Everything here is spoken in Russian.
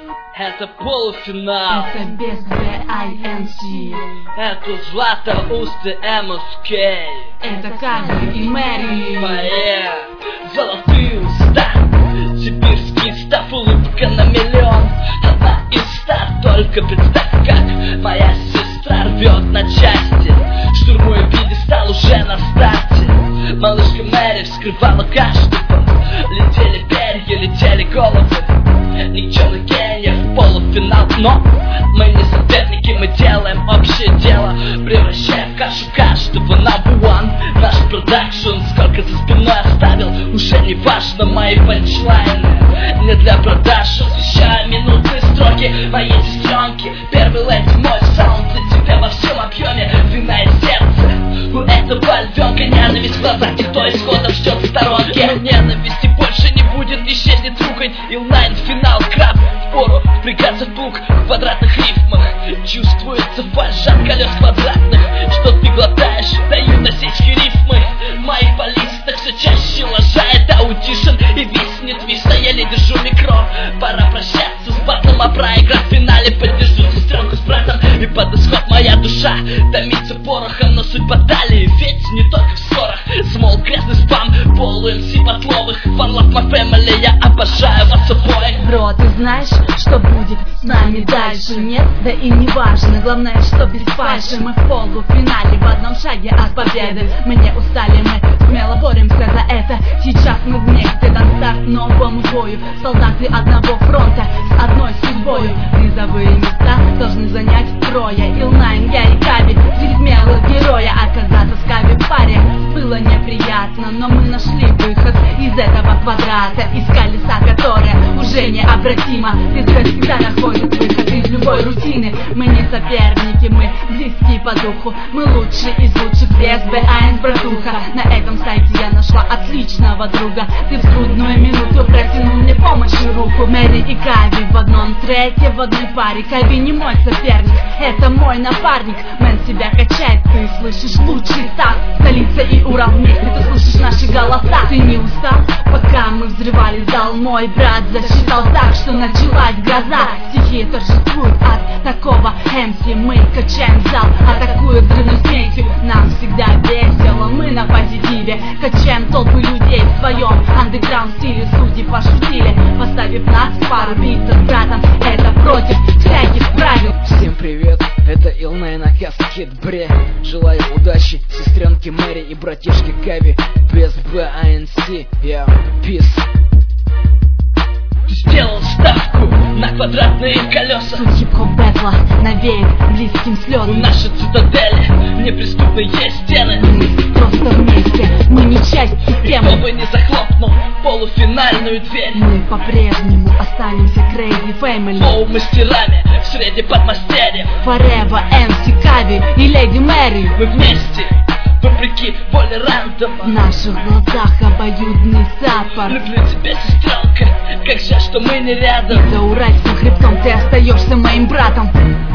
Это полуфинал. Это без BINC. Это Златоуст МСК. Это Кави и Мэри. Мои золотые уста, сибирский став, улыбка на миллион. Одна из 100, только представь, как моя сестра рвет на части, штурмуя пьедестал уже на старте. Малышка Мэри вскрывала каждый пол. Летели перья, летели головы никчемных гениев в полуфинал. Но мы не соперники, мы делаем общее дело, превращая в кашу каждого number one. Наш продакшн сколько за спиной оставил, уже не важно, мои панчлайны не для продаж. Освещаю минутные строки моей сестренки. Первый лэйт мой саунд для тебя во всем объеме. Вина и сердце у этого львенка, ненависть в глазах тех, кто исходом ждет в сторонке. Но ненависти больше не будет, исчезнет ругань. Ил-9 финал, краб, впору впрягаться в плуг в квадратных рифмах. Чувствуется фальшь от колес квадратных, что ты глотаешь, дают осечки рифмы. Моих баллистах все чаще лажает аудишн и виснет виса. Еле держу микро, пора прощаться с батлом, а проиграть в финале поддержу сестренку с братом. И под исход моя душа томится порохом, но суть баталии ведь не только в ссорах. Смол, грязный спам, полу-МС Батловых. One love my family, я обожаю вас обоих. Бро, ты знаешь, что будет с нами дальше? Нет, да и не важно, главное, что без фальши. Мы в полуфинале, в одном шаге от победы. Мы не устали, мы смело боремся за это. Сейчас мы вместе, дан старт новому бою. Солдаты одного фронта с одной судьбою. Призовые места должны занять трое. Ил-9, я и Кави, три смелых героя. Оказаться с Кави в паре было неприятно, но мы нашли выход из этого квадрата, из колеса, которое уже необратимо. Пескарь всегда находит выход из любой рутины. Мы не соперники, мы близкие по духу. Мы лучшие из лучших, без BINC, братуха. На этом сайте я нашла отличного друга. Ты в трудную минуту протянул мне помощь и руку. Мэри и Кави в одном треке, в одной паре. Кави не мой соперник, это мой напарник. Мэн себя качает, ты слышишь лучший старт. Столица и Урал вместе, ты слышишь наши голоса. Ты не устал, пока мы взрывали зал? Мой брат засчитал так, что началась гроза. Стихия торжествует от такого МС. Мы качаем зал, атакуя взрывной смесью. Нам всегда весело, мы на позитиве. Качаем толпы людей в своем андеграунд стиле. Судьи пошутили, поставив нас в пару. Биться с братом, это против всяких правил. Всем привет, это Ил-9 Акаскет Бре. Желаю удачи сестренке Мэри и братишке Кави. Без BINC, я peace. Сделал ставку на квадратные колеса. Суть хип-хоп бэтла навеет близким слезам. Наши цитадели, неприступные стены. Мы просто вместе, мы не часть системы. Кто бы не захлопнул полуфинальную дверь, мы по-прежнему останемся Crazy Family. Флоу-мастерами в среде подмастерьев. Forever MC Кави и Леди Мэри. Мы вместе, вопреки воле рандома. В наших глазах обоюдный саппорт. Люблю тебя, сестренка, как жаль, что мы не рядом. И за уральским хребтом ты остаешься моим братом.